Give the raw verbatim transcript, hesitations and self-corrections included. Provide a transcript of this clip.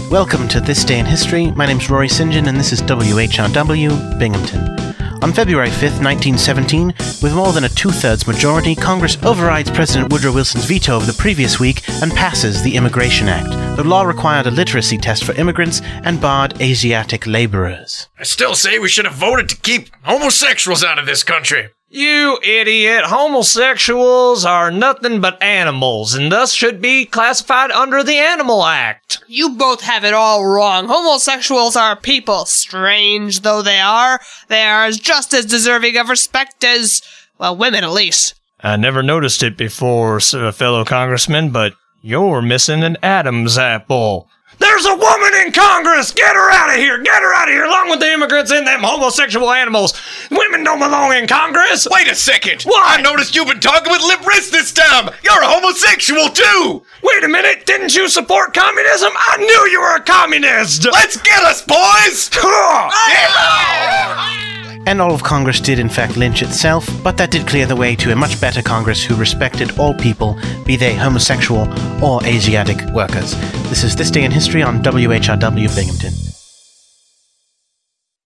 Welcome to This Day in History. My name's Rory St John and this is W H R W, Binghamton. On February fifth, nineteen seventeen, with more than a two-thirds majority, Congress overrides President Woodrow Wilson's veto of the previous week and passes the Immigration Act. The law required a literacy test for immigrants and barred Asiatic laborers. I still say we should have voted to keep homosexuals out of this country. You idiot! Homosexuals are nothing but animals, and thus should be classified under the Animal Act. You both have it all wrong. Homosexuals are people. Strange though they are, they are just as deserving of respect as, well, women at least. I never noticed it before, fellow congressman, but you're missing an Adam's apple. There's a woman in Congress! Get her out of here! Get her out of here, along with the immigrants and them homosexual animals! Women don't belong in Congress! Wait a second! What? I noticed you've been talking with lip wrist this time! You're a homosexual too! Wait a minute! Didn't you support communism? I knew you were a communist! Let's get us, boys! And all of Congress did in fact lynch itself, but that did clear the way to a much better Congress who respected all people, be they homosexual or Asiatic workers. This is This Day in History on W H R W Binghamton.